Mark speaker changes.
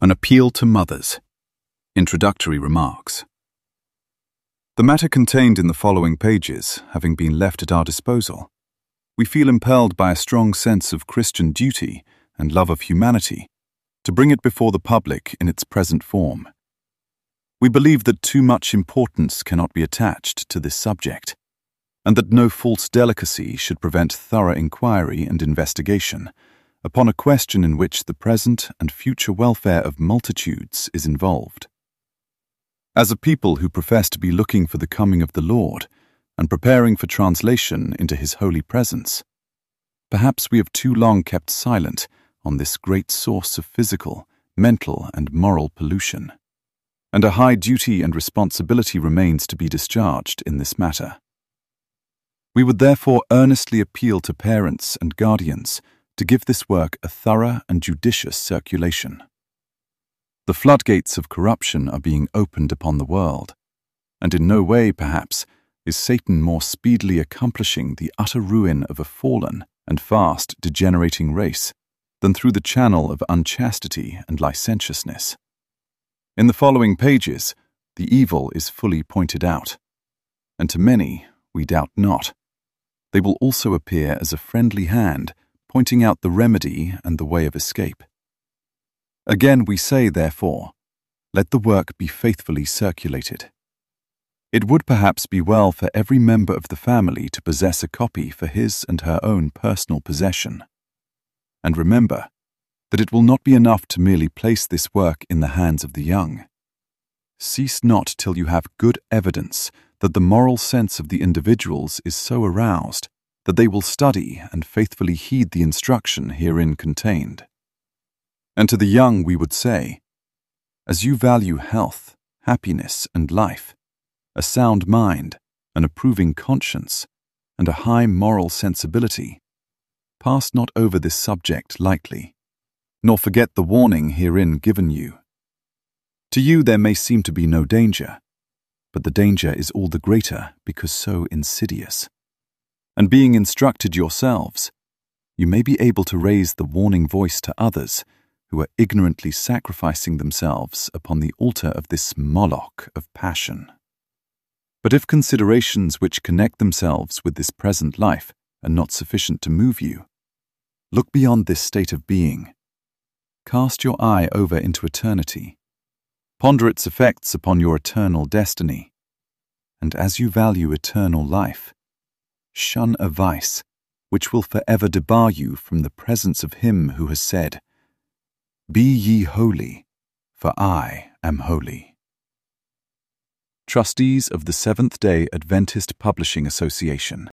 Speaker 1: An appeal to mothers. Introductory remarks. The matter contained in the following pages having been left at our disposal, we feel impelled by a strong sense of Christian duty and love of humanity to bring it before the public in its present form. We believe that too much importance cannot be attached to this subject, and that no false delicacy should prevent thorough inquiry and investigation upon a question in which the present and future welfare of multitudes is involved. As a people who profess to be looking for the coming of the Lord and preparing for translation into His holy presence, perhaps we have too long kept silent on this great source of physical, mental, and moral pollution, and a high duty and responsibility remains to be discharged in this matter. We would therefore earnestly appeal to parents and guardians to give this work a thorough and judicious circulation. The floodgates of corruption are being opened upon the world, and in no way, perhaps, is Satan more speedily accomplishing the utter ruin of a fallen and fast degenerating race than through the channel of unchastity and licentiousness. In the following pages, the evil is fully pointed out, and to many, we doubt not, they will also appear as a friendly hand pointing out the remedy and the way of escape. Again we say, therefore, let the work be faithfully circulated. It would perhaps be well for every member of the family to possess a copy for his and her own personal possession. And remember that it will not be enough to merely place this work in the hands of the young. Cease not till you have good evidence that the moral sense of the individuals is so aroused that they will study and faithfully heed the instruction herein contained. And to the young we would say, as you value health, happiness, and life, a sound mind, an approving conscience, and a high moral sensibility, pass not over this subject lightly, nor forget the warning herein given you. To you there may seem to be no danger, but the danger is all the greater because so insidious. And being instructed yourselves, you may be able to raise the warning voice to others who are ignorantly sacrificing themselves upon the altar of this Moloch of passion. But if considerations which connect themselves with this present life are not sufficient to move you, look beyond this state of being. Cast your eye over into eternity. Ponder its effects upon your eternal destiny. And as you value eternal life, shun a vice which will forever debar you from the presence of Him who has said, "Be ye holy, for I am holy." Trustees of the Seventh-day Adventist Publishing Association.